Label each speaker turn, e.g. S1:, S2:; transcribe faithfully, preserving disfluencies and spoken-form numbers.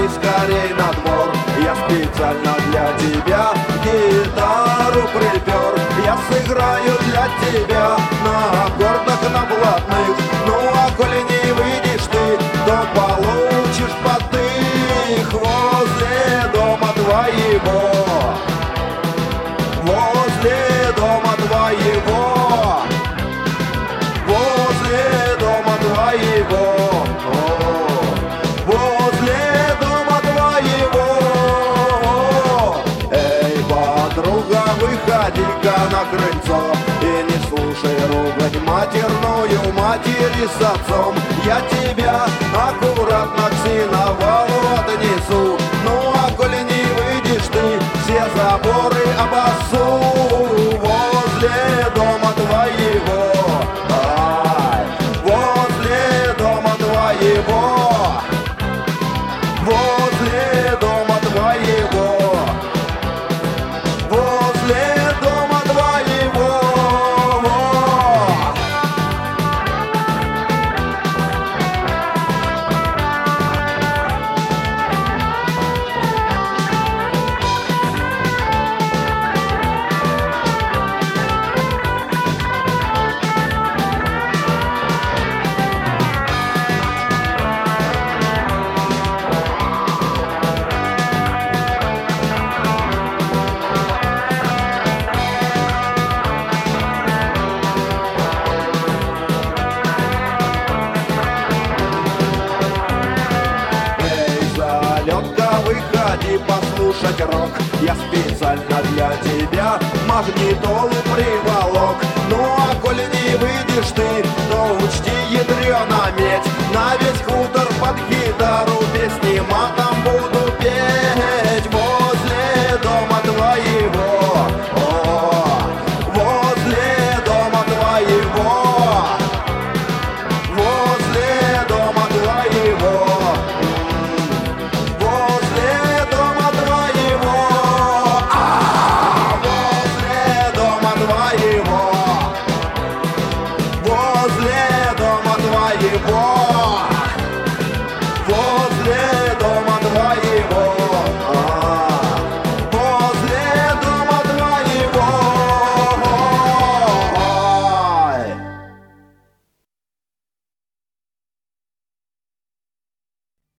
S1: выходи скорей на двор. Я специально для тебя гитару припер. Я сыграю для тебя на аккордах, на блатных. Ну а коли не выйдешь ты, то получишь потых возле дома твоего. Возле дома твоего. Возле дома твоего. Возле дома твоего. Эй, подруга, выходи-ка на крыльцо и не слушай ругань матерную матери с отцом. Я тебя аккуратно к сеновалу отнесу. Ну а коли не выйдешь ты, все заборы обоссу. Возле дома твоего. Ай, возле дома твоего. Возле дома твоего. Возле дома твоего. Выходи послушать рок. Я специально для тебя магнитолу приволок. Ну а коли не выйдешь ты,